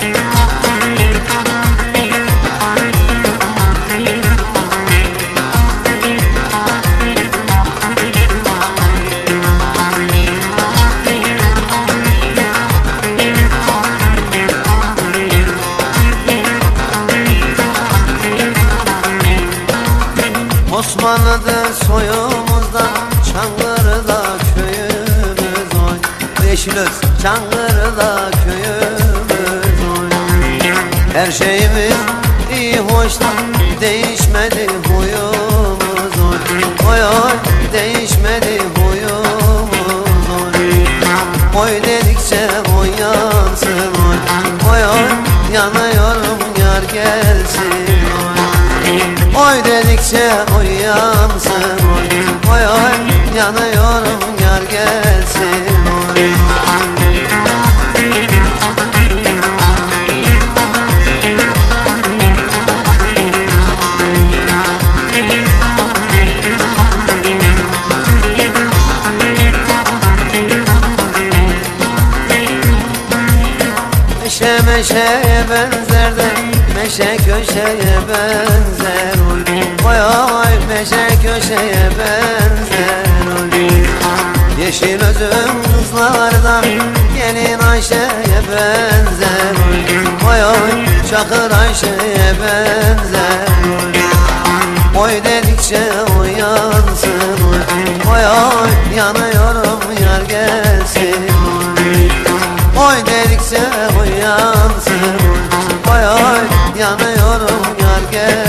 Osmanlı'dır soyumuzdan, Çankırı'da köyümüz oy. Yeşilöz Çankırı'da köyümüz oy. Her şeyimiz iyi hoştan, değişmedi huyumuz oy. Oy oy, değişmedi huyumuz oy. Oy dedikçe oy yansın oy. Oy oy, yanıyorum yar gelsin oy. Oy dedikçe oy yansın oy. Oy oy, yanıyorum yar gelsin oy. Meşe meşeye benzer de meşe köşeye benzer oy. Oy oy, meşe köşeye benzer oy. Yeşil özüm kızlardan gelin Ayşe'ye benzer oy. Oy oy, Çakır Ayşe'ye benzer oy. Oy dedikçe oy yansın oy. Oy oy, yanıyorum yar gelsin oy. Oy dedikçe oy yansın oy. Oy oy, yanıyorum yar gelsin.